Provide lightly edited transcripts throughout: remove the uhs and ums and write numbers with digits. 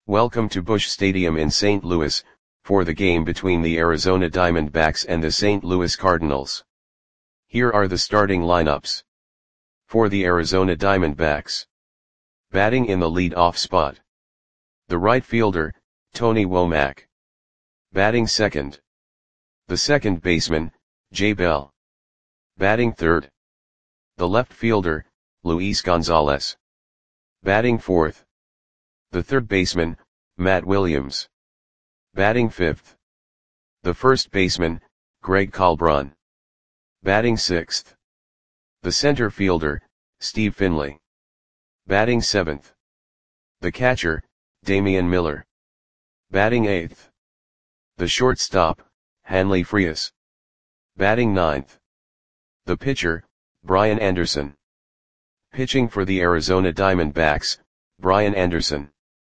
Welcome to Busch Stadium in St. Louis, for the game between the Arizona Diamondbacks and the St. Louis Cardinals. Here are the starting lineups. For the Arizona Diamondbacks. Batting in the lead-off spot. The right fielder, Tony Womack. Batting second. The second baseman, Jay Bell. Batting third. The left fielder, Luis Gonzalez. Batting fourth. The third baseman, Matt Williams. Batting fifth. The first baseman, Greg Colbron. Batting sixth. The center fielder, Steve Finley. Batting seventh. The catcher, Damian Miller. Batting eighth. The shortstop, Hanley Frias. Batting ninth. The pitcher, Brian Anderson. Pitching for the Arizona Diamondbacks, Brian Anderson.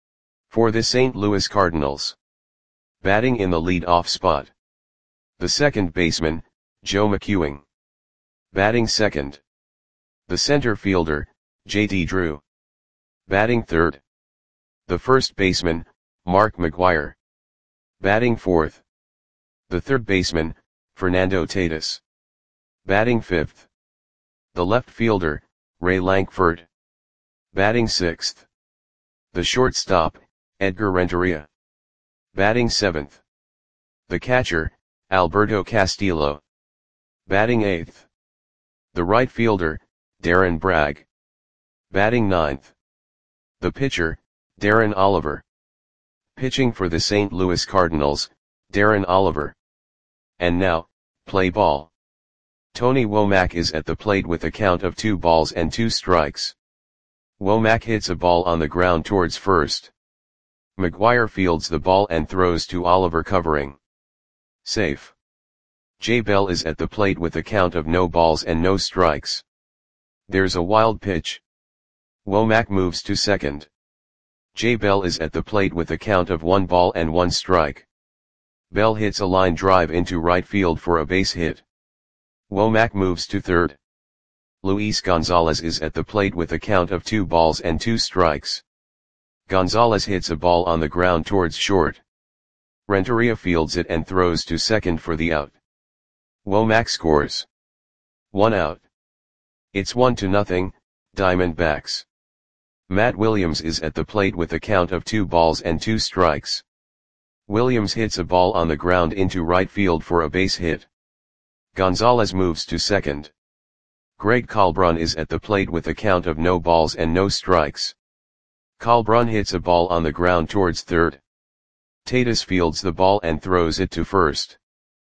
For the St. Louis Cardinals. Batting in the lead-off spot. The second baseman, Joe McEwing. Batting second. The center fielder, J.D. Drew. Batting third. The first baseman, Mark McGwire. Batting fourth. The third baseman, Fernando Tatis. Batting fifth. The left fielder, Ray Lankford. Batting sixth. The shortstop, Edgar Renteria. Batting seventh. The catcher, Alberto Castillo. Batting eighth. The right fielder, Darren Bragg. Batting ninth. The pitcher, Darren Oliver. Pitching for the St. Louis Cardinals, Darren Oliver. And now, play ball. Tony Womack is at the plate with a count of 2 balls and 2 strikes. Womack hits a ball on the ground towards first. McGwire fields the ball and throws to Oliver covering. Safe. Jay Bell is at the plate with a count of no balls and no strikes. There's a wild pitch. Womack moves to second. Jay Bell is at the plate with a count of 1 ball and 1 strike. Bell hits a line drive into right field for a base hit. Womack moves to third. Luis Gonzalez is at the plate with a count of 2 balls and 2 strikes. Gonzalez hits a ball on the ground towards short. Renteria fields it and throws to second for the out. Womack scores. 1 out. It's 1-0, Diamondbacks. Matt Williams is at the plate with a count of 2 balls and 2 strikes. Williams hits a ball on the ground into right field for a base hit. Gonzalez moves to second. Greg Colbron is at the plate with a count of no balls and no strikes. Colbron hits a ball on the ground towards third. Tatis fields the ball and throws it to first.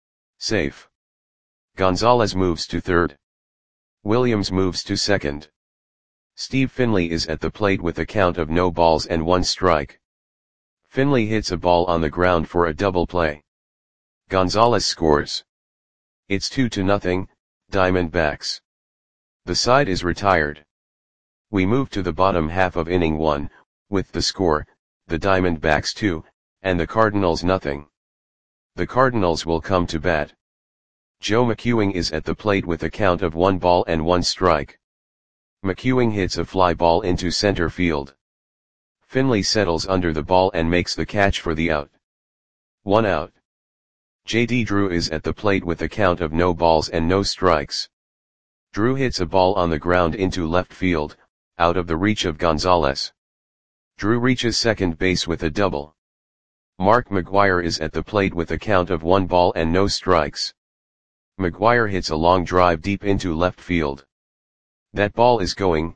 Safe. Gonzalez moves to third. Williams moves to second. Steve Finley is at the plate with a count of no balls and 1 strike. Finley hits a ball on the ground for a double play. Gonzalez scores. It's 2-0, Diamondbacks. The side is retired. We move to the bottom half of inning 1, with the score, the Diamondbacks 2, and the Cardinals 0. The Cardinals will come to bat. Joe McEwing is at the plate with a count of 1 ball and 1 strike. McEwing hits a fly ball into center field. Finley settles under the ball and makes the catch for the out. 1 out. J.D. Drew is at the plate with a count of no balls and no strikes. Drew hits a ball on the ground into left field, out of the reach of Gonzalez. Drew reaches second base with a double. Mark McGwire is at the plate with a count of 1 ball and no strikes. McGwire hits a long drive deep into left field. That ball is gone.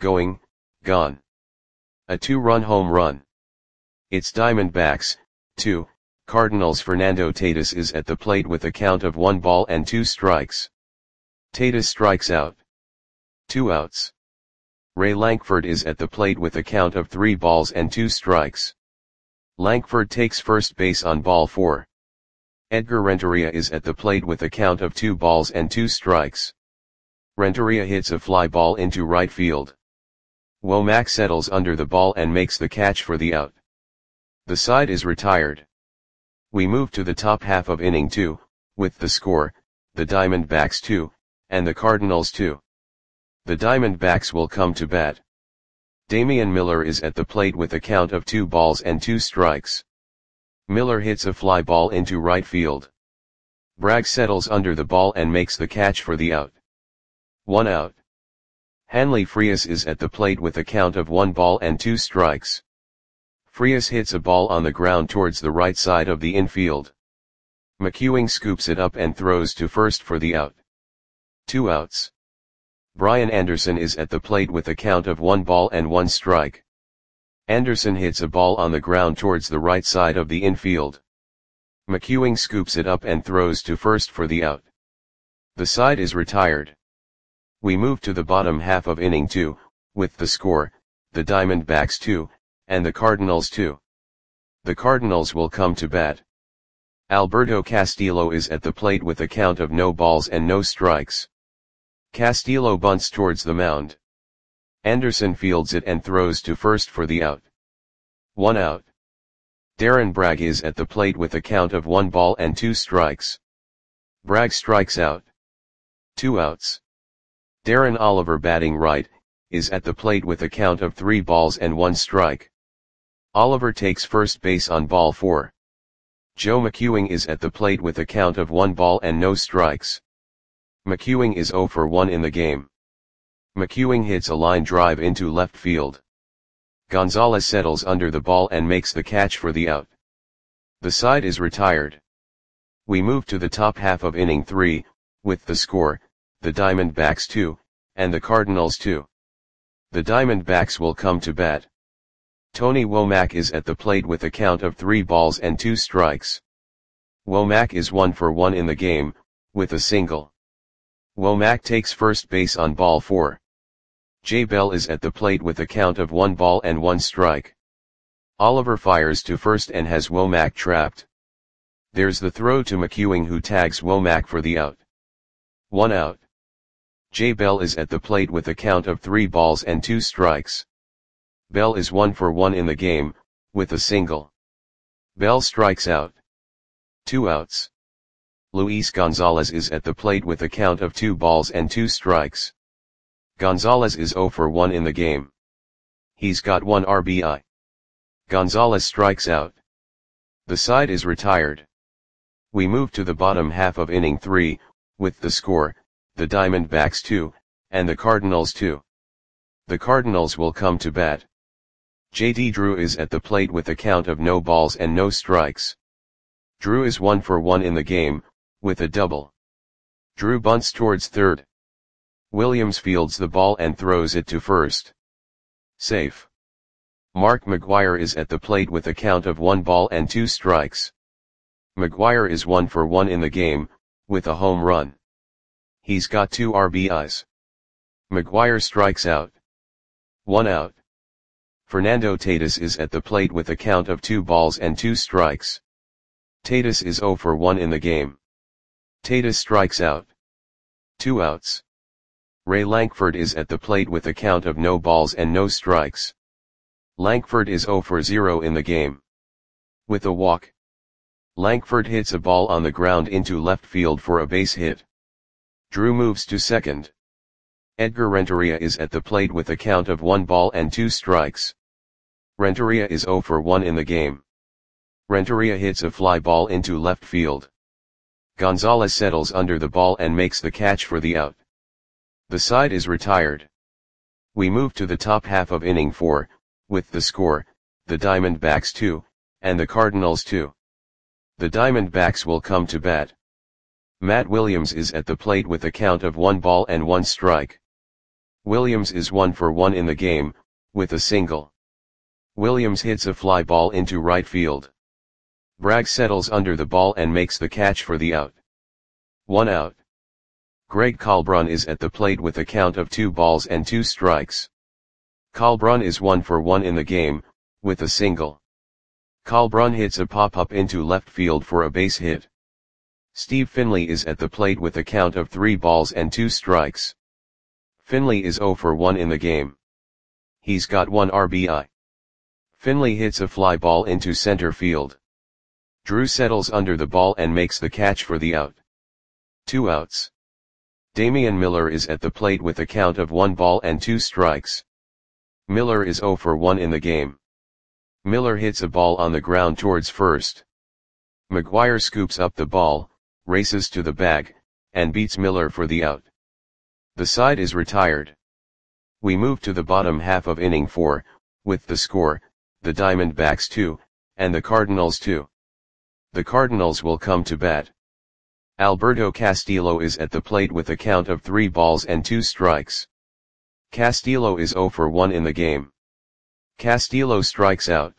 A 2-run home run. It's Diamondbacks, 2, Cardinals. Fernando Tatis is at the plate with a count of 1 ball and 2 strikes. Tatis strikes out. 2 outs. Ray Lankford is at the plate with a count of 3 balls and 2 strikes. Lankford takes first base on ball 4. Edgar Renteria is at the plate with a count of 2 balls and 2 strikes. Renteria hits a fly ball into right field. Womack settles under the ball and makes the catch for the out. The side is retired. We move to the top half of inning 2, with the score, the Diamondbacks 2, and the Cardinals 2. The Diamondbacks will come to bat. Damian Miller is at the plate with a count of 2 balls and 2 strikes. Miller hits a fly ball into right field. Bragg settles under the ball and makes the catch for the out. 1 out. Hanley Frias is at the plate with a count of 1 ball and 2 strikes. Frias hits a ball on the ground towards the right side of the infield. McEwing scoops it up and throws to first for the out. 2 outs. Brian Anderson is at the plate with a count of 1 ball and 1 strike. Anderson hits a ball on the ground towards the right side of the infield. McEwing scoops it up and throws to first for the out. The side is retired. We move to the bottom half of inning 2, with the score, the Diamondbacks 2, and the Cardinals 2. The Cardinals will come to bat. Alberto Castillo is at the plate with a count of no balls and no strikes. Castillo bunts towards the mound. Anderson fields it and throws to first for the out. 1 out. Darren Bragg is at the plate with a count of 1 ball and 2 strikes. Bragg strikes out. 2 outs. Darren Oliver, batting right, is at the plate with a count of 3 balls and 1 strike. Oliver takes first base on ball 4. Joe McEwing is at the plate with a count of 1 ball and no strikes. McEwing is 0 for 1 in the game. McEwing hits a line drive into left field. Gonzalez settles under the ball and makes the catch for the out. The side is retired. We move to the top half of inning 3, with the score, the Diamondbacks 2, and the Cardinals 2. The Diamondbacks will come to bat. Tony Womack is at the plate with a count of 3 balls and 2 strikes. Womack is 1 for 1 in the game, with a single. Womack takes first base on ball 4. Jay Bell is at the plate with a count of 1 ball and 1 strike. Oliver fires to first and has Womack trapped. There's the throw to McEwing, who tags Womack for the out. 1 out. Jay Bell is at the plate with a count of 3 balls and 2 strikes. Bell is 1 for 1 in the game, with a single. Bell strikes out. 2 outs. Luis Gonzalez is at the plate with a count of 2 balls and 2 strikes. Gonzalez is 0 for 1 in the game. He's got 1 RBI. Gonzalez strikes out. The side is retired. We move to the bottom half of inning 3, with the score, the Diamondbacks 2, and the Cardinals 2. The Cardinals will come to bat. J.D. Drew is at the plate with a count of no balls and no strikes. Drew is 1 for 1 in the game, with a double. Drew bunts towards third. Williams fields the ball and throws it to first. Safe. Mark McGwire is at the plate with a count of 1 ball and 2 strikes. McGwire is 1 for 1 in the game, with a home run. He's got 2 RBIs. McGwire strikes out. 1 out. Fernando Tatis is at the plate with a count of 2 balls and 2 strikes. Tatis is 0 for 1 in the game. Tatis strikes out. 2 outs. Ray Lankford is at the plate with a count of no balls and no strikes. Lankford is 0 for 0 in the game. With a walk. Lankford hits a ball on the ground into left field for a base hit. Drew moves to second. Edgar Renteria is at the plate with a count of 1 ball and 2 strikes. Renteria is 0 for 1 in the game. Renteria hits a fly ball into left field. Gonzalez settles under the ball and makes the catch for the out. The side is retired. We move to the top half of inning 4, with the score, the Diamondbacks 2, and the Cardinals 2. The Diamondbacks will come to bat. Matt Williams is at the plate with a count of 1 ball and 1 strike. Williams is 1 for 1 in the game, with a single. Williams hits a fly ball into right field. Bragg settles under the ball and makes the catch for the out. 1 out. Greg Colbrun is at the plate with a count of 2 balls and 2 strikes. Colbrun is 1 for 1 in the game, with a single. Colbrun hits a pop-up into left field for a base hit. Steve Finley is at the plate with a count of 3 balls and 2 strikes. Finley is 0 for 1 in the game. He's got 1 RBI. Finley hits a fly ball into center field. Drew settles under the ball and makes the catch for the out. 2 outs. Damian Miller is at the plate with a count of 1 ball and 2 strikes. Miller is 0 for 1 in the game. Miller hits a ball on the ground towards first. McGuire scoops up the ball, races to the bag, and beats Miller for the out. The side is retired. We move to the bottom half of inning 4, with the score, the Diamondbacks 2, and the Cardinals 2. The Cardinals will come to bat. Alberto Castillo is at the plate with a count of 3 balls and 2 strikes. Castillo is 0 for 1 in the game. Castillo strikes out.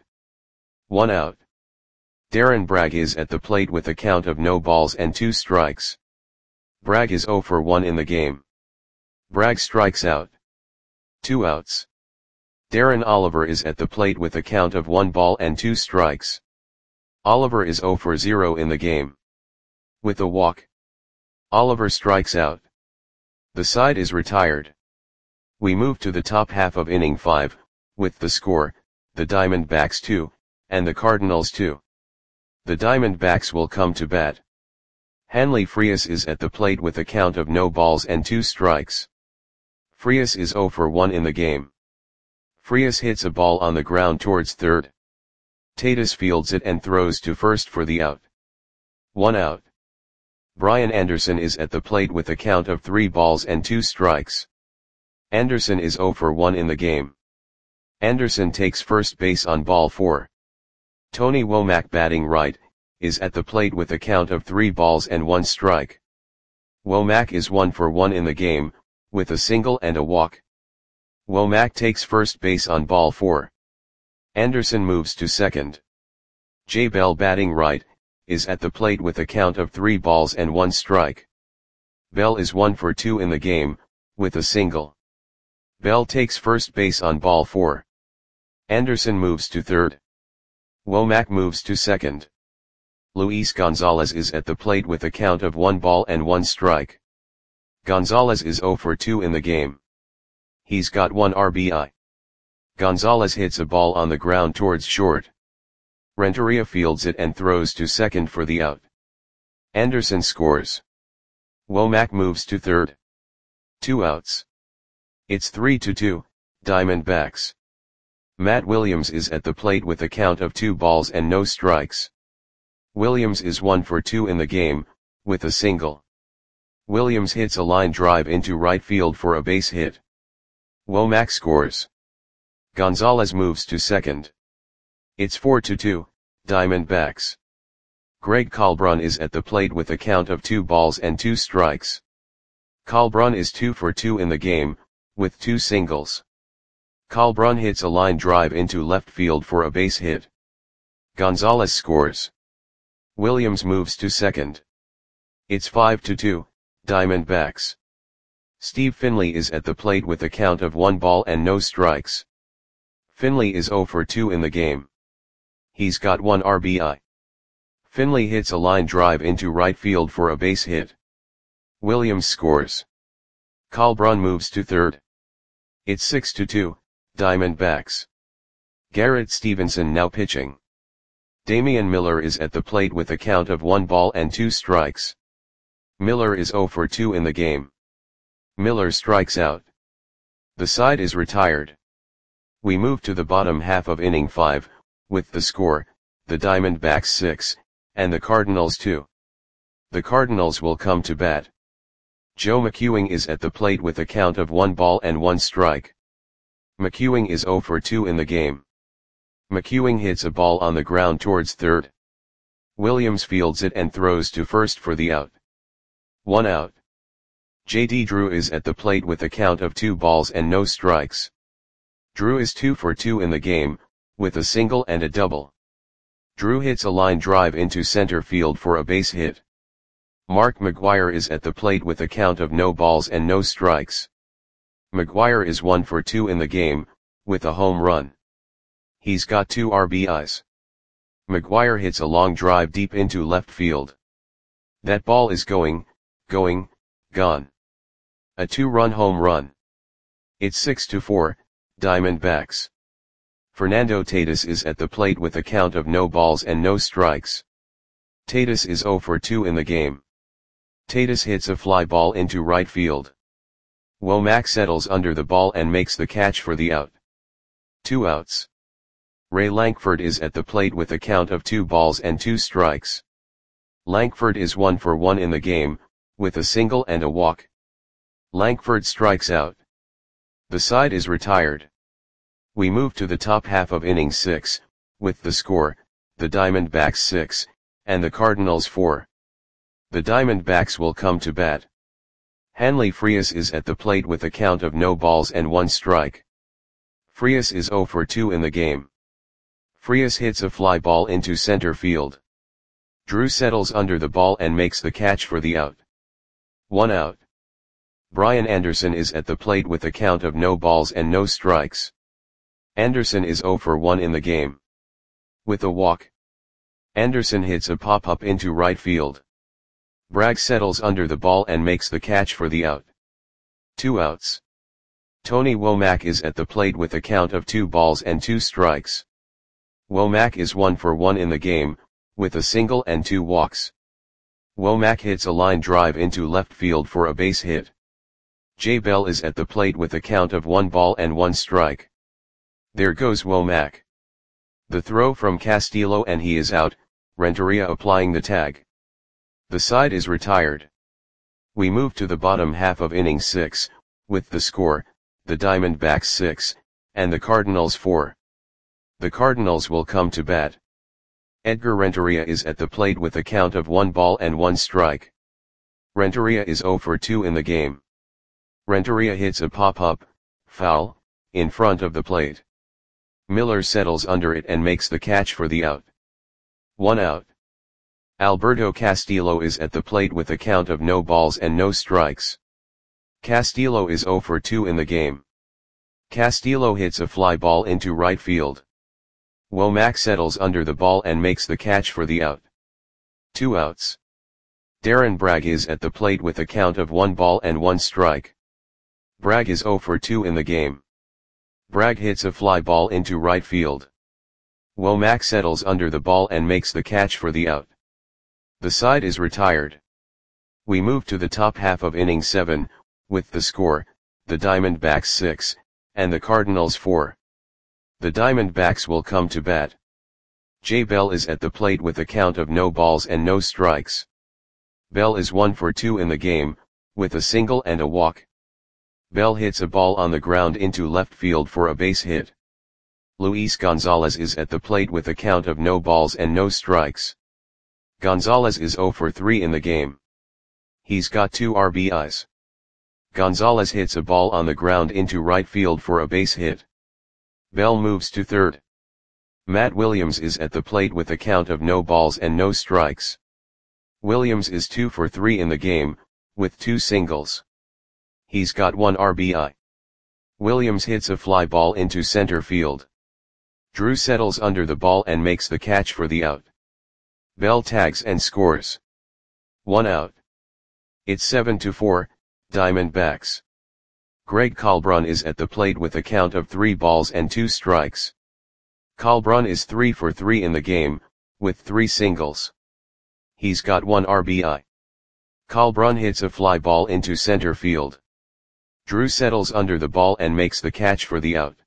1 out. Darren Bragg is at the plate with a count of no balls and 2 strikes. Bragg is 0 for 1 in the game. Bragg strikes out. 2 outs. Darren Oliver is at the plate with a count of 1 ball and 2 strikes. Oliver is 0 for 0 in the game. With a walk, Oliver strikes out. The side is retired. We move to the top half of inning 5, with the score, the Diamondbacks 2, and the Cardinals 2. The Diamondbacks will come to bat. Hanley Frias is at the plate with a count of no balls and 2 strikes. Frias is 0 for 1 in the game. Frias hits a ball on the ground towards third. Tatis fields it and throws to first for the out. 1 out. Brian Anderson is at the plate with a count of 3 balls and 2 strikes. Anderson is 0 for 1 in the game. Anderson takes first base on ball 4. Tony Womack, batting right, is at the plate with a count of 3 balls and 1 strike. Womack is 1 for 1 in the game, with a single and a walk. Womack takes first base on ball 4. Anderson moves to second. Jay Bell, batting right, is at the plate with a count of 3 balls and 1 strike. Bell is 1 for 2 in the game, with a single. Bell takes first base on ball 4. Anderson moves to third. Womack moves to second. Luis Gonzalez is at the plate with a count of 1 ball and 1 strike. Gonzalez is 0 for 2 in the game. He's got 1 RBI. Gonzalez hits a ball on the ground towards short. Renteria fields it and throws to second for the out. Anderson scores. Womack moves to third. 2 outs. It's 3-2, Diamondbacks. Matt Williams is at the plate with a count of 2 balls and no strikes. Williams is 1 for 2 in the game, with a single. Williams hits a line drive into right field for a base hit. Womack scores. Gonzalez moves to second. It's 4-2, Diamondbacks. Greg Colbrun is at the plate with a count of 2 balls and 2 strikes. Colbrun is 2 for 2 in the game, with 2 singles. Colbrun hits a line drive into left field for a base hit. Gonzalez scores. Williams moves to second. It's 5-2, Diamondbacks. Steve Finley is at the plate with a count of 1 ball and no strikes. Finley is 0 for 2 in the game. He's got 1 RBI. Finley hits a line drive into right field for a base hit. Williams scores. Colbrun moves to third. It's 6-2, Diamondbacks. Garrett Stevenson now pitching. Damian Miller is at the plate with a count of 1 ball and 2 strikes. Miller is 0 for 2 in the game. Miller strikes out. The side is retired. We move to the bottom half of inning 5, with the score, the Diamondbacks 6, and the Cardinals 2. The Cardinals will come to bat. Joe McEwing is at the plate with a count of 1 ball and 1 strike. McEwing is 0 for 2 in the game. McEwing hits a ball on the ground towards third. Williams fields it and throws to first for the out. 1 out. J.D. Drew is at the plate with a count of 2 balls and no strikes. Drew is 2 for 2 in the game, with a single and a double. Drew hits a line drive into center field for a base hit. Mark McGwire is at the plate with a count of no balls and no strikes. McGwire is 1 for 2 in the game, with a home run. He's got 2 RBIs. McGwire hits a long drive deep into left field. That ball is going, gone. A 2-run home run. It's 6-4, Diamondbacks. Fernando Tatis is at the plate with a count of no balls and no strikes. Tatis is 0 for 2 in the game. Tatis hits a fly ball into right field. Womack settles under the ball and makes the catch for the out. 2 outs. Ray Lankford is at the plate with a count of 2 balls and 2 strikes. Lankford is 1 for 1 in the game, with a single and a walk. Lankford strikes out. The side is retired. We move to the top half of inning 6, with the score, the Diamondbacks 6, and the Cardinals 4. The Diamondbacks will come to bat. Hanley Frias is at the plate with a count of no balls and 1 strike. Frias is 0 for 2 in the game. Frias hits a fly ball into center field. Drew settles under the ball and makes the catch for the out. 1 out. Brian Anderson is at the plate with a count of no balls and no strikes. Anderson is 0 for 1 in the game. With a walk, Anderson hits a pop-up into right field. Bragg settles under the ball and makes the catch for the out. 2 outs. Tony Womack is at the plate with a count of 2 balls and 2 strikes. Womack is 1 for 1 in the game, with a single and 2 walks. Womack hits a line drive into left field for a base hit. Jay Bell is at the plate with a count of 1 ball and 1 strike. There goes Womack. The throw from Castillo and he is out, Renteria applying the tag. The side is retired. We move to the bottom half of inning 6, with the score, the Diamondbacks 6, and the Cardinals 4. The Cardinals will come to bat. Edgar Renteria is at the plate with a count of 1 ball and 1 strike. Renteria is 0 for 2 in the game. Renteria hits a pop-up, foul, in front of the plate. Miller settles under it and makes the catch for the out. 1 out. Alberto Castillo is at the plate with a count of no balls and no strikes. Castillo is 0 for 2 in the game. Castillo hits a fly ball into right field. Womack settles under the ball and makes the catch for the out. 2 outs. Darren Bragg is at the plate with a count of 1 ball and 1 strike. Bragg is 0 for 2 in the game. Bragg hits a fly ball into right field. Womack settles under the ball and makes the catch for the out. The side is retired. We move to the top half of inning 7, with the score, the Diamondbacks 6, and the Cardinals 4. The Diamondbacks will come to bat. Jay Bell is at the plate with a count of no balls and no strikes. Bell is 1 for 2 in the game, with a single and a walk. Bell hits a ball on the ground into left field for a base hit. Luis Gonzalez is at the plate with a count of no balls and no strikes. Gonzalez is 0 for 3 in the game. He's got 2 RBIs. Gonzalez hits a ball on the ground into right field for a base hit. Bell moves to third. Matt Williams is at the plate with a count of no balls and no strikes. Williams is 2 for 3 in the game, with 2 singles. He's got 1 RBI. Williams hits a fly ball into center field. Drew settles under the ball and makes the catch for the out. Bell tags and scores. 1 out. It's 7-4, Diamondbacks. Greg Kalbrun is at the plate with a count of 3 balls and 2 strikes. Kalbrun is 3 for 3 in the game, with 3 singles. He's got 1 RBI. Kalbrun hits a fly ball into center field. Drew settles under the ball and makes the catch for the out.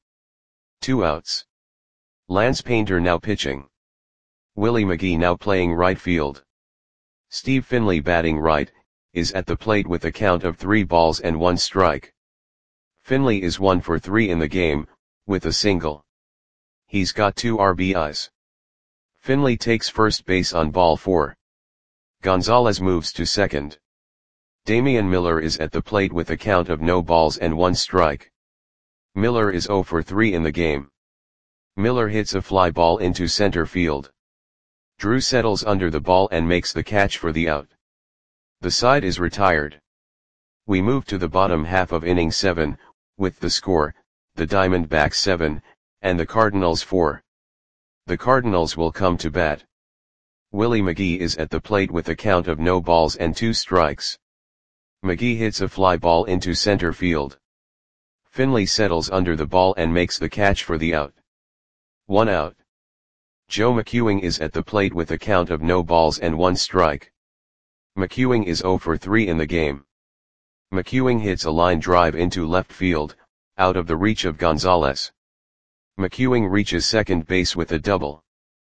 2 outs. Lance Painter now pitching. Willie McGee now playing right field. Steve Finley batting right, is at the plate with a count of 3 balls and 1 strike. Finley is 1 for 3 in the game, with a single. He's got 2 RBIs. Finley takes first base on ball 4. Gonzalez moves to second. Damian Miller is at the plate with a count of no balls and 1 strike. Miller is 0 for 3 in the game. Miller hits a fly ball into center field. Drew settles under the ball and makes the catch for the out. The side is retired. We move to the bottom half of inning 7, with the score, the Diamondbacks 7, and the Cardinals 4. The Cardinals will come to bat. Willie McGee is at the plate with a count of no balls and 2 strikes. McGee hits a fly ball into center field. Finley settles under the ball and makes the catch for the out. 1 out. Joe McEwing is at the plate with a count of no balls and 1 strike. McEwing is 0 for 3 in the game. McEwing hits a line drive into left field, out of the reach of Gonzalez. McEwing reaches second base with a double.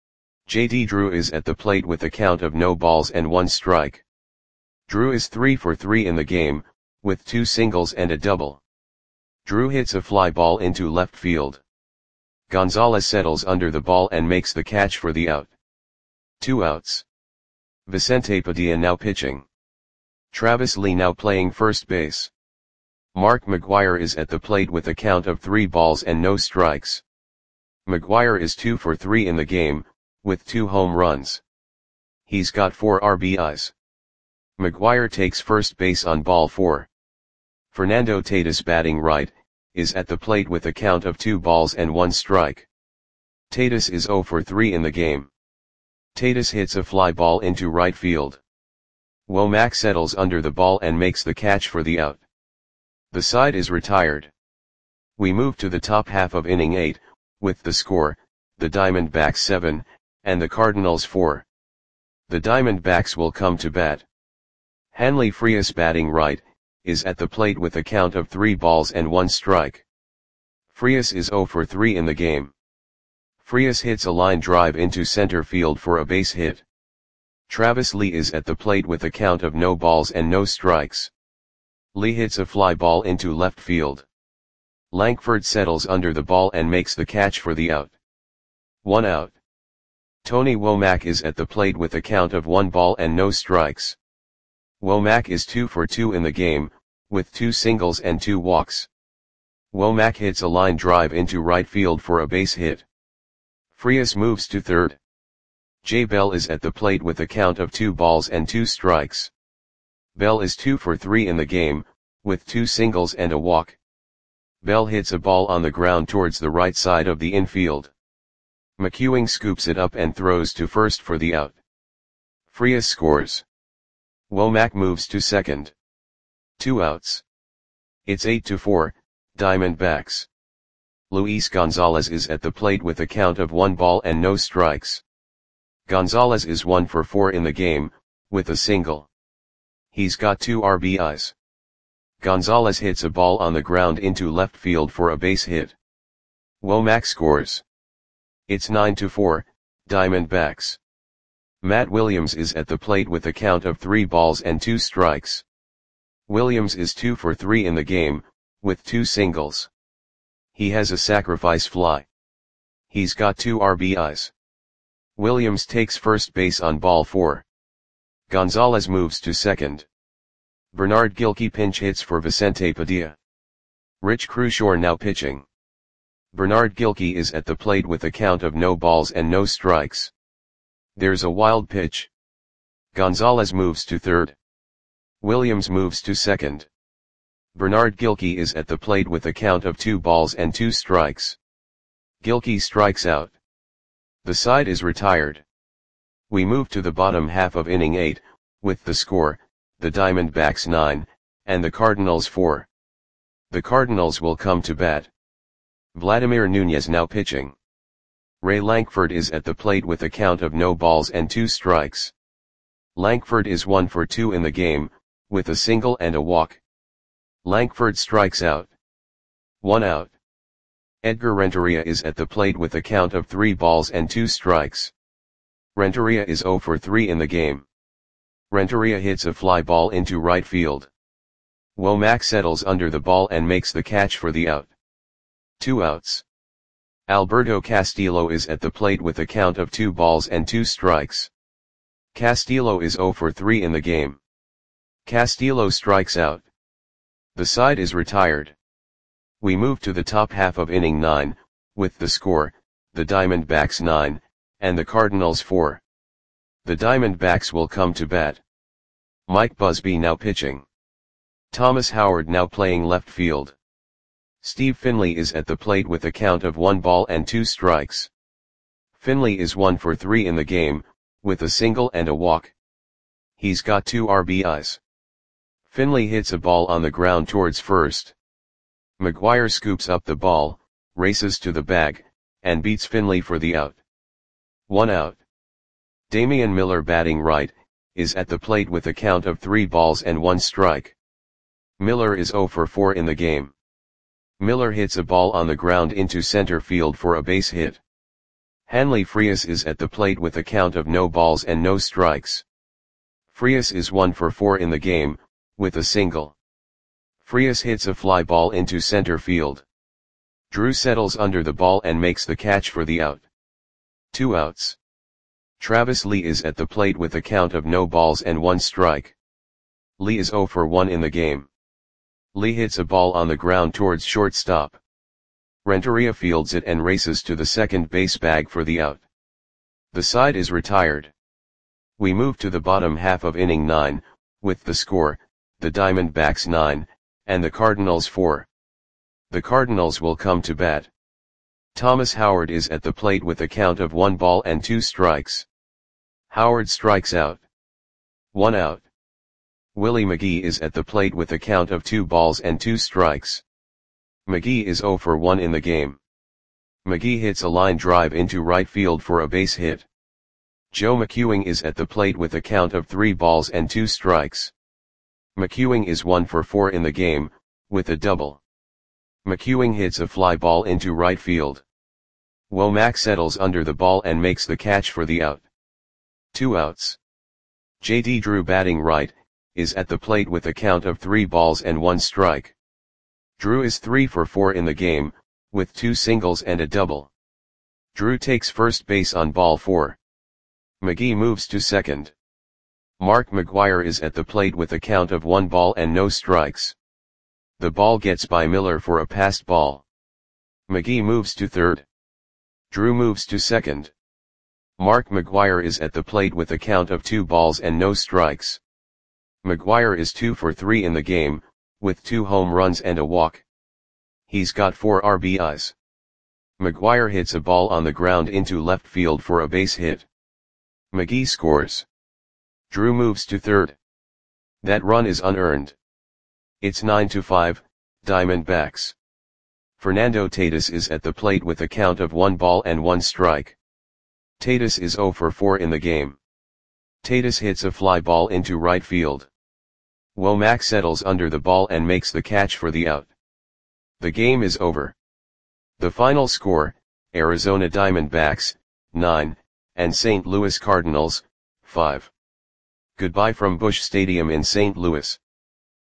JD Drew is at the plate with a count of no balls and 1 strike. Drew is 3 for 3 in the game, with 2 singles and a double. Drew hits a fly ball into left field. Gonzalez settles under the ball and makes the catch for the out. 2 outs. Vicente Padilla now pitching. Travis Lee now playing first base. Mark McGwire is at the plate with a count of 3 balls and no strikes. McGwire is 2 for 3 in the game, with 2 home runs. He's got 4 RBIs. McGwire takes first base on ball 4. Fernando Tatis batting right, is at the plate with a count of 2 balls and 1 strike. Tatis is 0 for 3 in the game. Tatis hits a fly ball into right field. Womack settles under the ball and makes the catch for the out. The side is retired. We move to the top half of inning 8, with the score, the Diamondbacks 7, and the Cardinals 4. The Diamondbacks will come to bat. Hanley Frias batting right, is at the plate with a count of 3 balls and 1 strike. Frias is 0 for 3 in the game. Frias hits a line drive into center field for a base hit. Travis Lee is at the plate with a count of no balls and no strikes. Lee hits a fly ball into left field. Lankford settles under the ball and makes the catch for the out. 1 out. Tony Womack is at the plate with a count of 1 ball and no strikes. Womack is 2 for 2 in the game, with 2 singles and 2 walks. Womack hits a line drive into right field for a base hit. Frias moves to third. Jay Bell is at the plate with a count of 2 balls and 2 strikes. Bell is 2 for 3 in the game, with 2 singles and a walk. Bell hits a ball on the ground towards the right side of the infield. McEwing scoops it up and throws to first for the out. Frias scores. Womack moves to second. 2 outs. It's 8-4, Diamondbacks. Luis Gonzalez is at the plate with a count of 1 ball and no strikes. Gonzalez is 1 for 4 in the game, with a single. He's got 2 RBIs. Gonzalez hits a ball on the ground into left field for a base hit. Womack scores. It's 9-4, Diamondbacks. Matt Williams is at the plate with a count of 3 balls and 2 strikes. Williams is 2 for 3 in the game, with 2 singles. He has a sacrifice fly. He's got 2 RBIs. Williams takes first base on ball 4. Gonzalez moves to second. Bernard Gilkey pinch hits for Vicente Padilla. Rich Crushore now pitching. Bernard Gilkey is at the plate with a count of no balls and no strikes. There's a wild pitch. Gonzalez moves to third. Williams moves to second. Bernard Gilkey is at the plate with a count of 2 balls and 2 strikes. Gilkey strikes out. The side is retired. We move to the bottom half of inning 8, with the score, the Diamondbacks 9, and the Cardinals 4. The Cardinals will come to bat. Vladimir Nunez now pitching. Ray Lankford is at the plate with a count of no balls and 2 strikes. Lankford is 1 for 2 in the game, with a single and a walk. Lankford strikes out. 1 out. Edgar Renteria is at the plate with a count of 3 balls and 2 strikes. Renteria is 0 for 3 in the game. Renteria hits a fly ball into right field. Womack settles under the ball and makes the catch for the out. 2 outs. Alberto Castillo is at the plate with a count of 2 balls and 2 strikes. Castillo is 0 for 3 in the game. Castillo strikes out. The side is retired. We move to the top half of inning 9, with the score, the Diamondbacks 9, and the Cardinals 4. The Diamondbacks will come to bat. Mike Busby now pitching. Thomas Howard now playing left field. Steve Finley is at the plate with a count of 1 ball and 2 strikes. Finley is 1 for 3 in the game, with a single and a walk. He's got 2 RBIs. Finley hits a ball on the ground towards first. McGwire scoops up the ball, races to the bag, and beats Finley for the out. 1 out. Damian Miller batting right, is at the plate with a count of 3 balls and 1 strike. Miller is 0 for 4 in the game. Miller hits a ball on the ground into center field for a base hit. Hanley Frias is at the plate with a count of no balls and no strikes. Frias is 1 for 4 in the game, with a single. Frias hits a fly ball into center field. Drew settles under the ball and makes the catch for the out. 2 outs. Travis Lee is at the plate with a count of no balls and 1 strike. Lee is 0 for 1 in the game. Lee hits a ball on the ground towards shortstop. Renteria fields it and races to the second base bag for the out. The side is retired. We move to the bottom half of inning 9, with the score, the Diamondbacks 9, and the Cardinals 4. The Cardinals will come to bat. Thomas Howard is at the plate with a count of 1 ball and 2 strikes. Howard strikes out. 1 out. Willie McGee is at the plate with a count of 2 balls and 2 strikes. McGee is 0 for 1 in the game. McGee hits a line drive into right field for a base hit. Joe McEwing is at the plate with a count of 3 balls and 2 strikes. McEwing is 1 for 4 in the game, with a double. McEwing hits a fly ball into right field. Womack settles under the ball and makes the catch for the out. 2 outs. J.D. Drew batting right, is at the plate with a count of 3 balls and 1 strike. Drew is 3 for 4 in the game, with 2 singles and a double. Drew takes first base on ball 4. McGee moves to second. Mark McGwire is at the plate with a count of 1 ball and no strikes. The ball gets by Miller for a passed ball. McGee moves to third. Drew moves to second. Mark McGwire is at the plate with a count of 2 balls and no strikes. McGwire is 2 for 3 in the game, with 2 home runs and a walk. He's got 4 RBIs. McGwire hits a ball on the ground into left field for a base hit. McGee scores. Drew moves to third. That run is unearned. It's 9-5, Diamondbacks. Fernando Tatis is at the plate with a count of 1 ball and 1 strike. Tatis is 0 for 4 in the game. Tatis hits a fly ball into right field. Womack settles under the ball and makes the catch for the out. The game is over. The final score, Arizona Diamondbacks, 9, and St. Louis Cardinals, 5. Goodbye from Busch Stadium in St. Louis.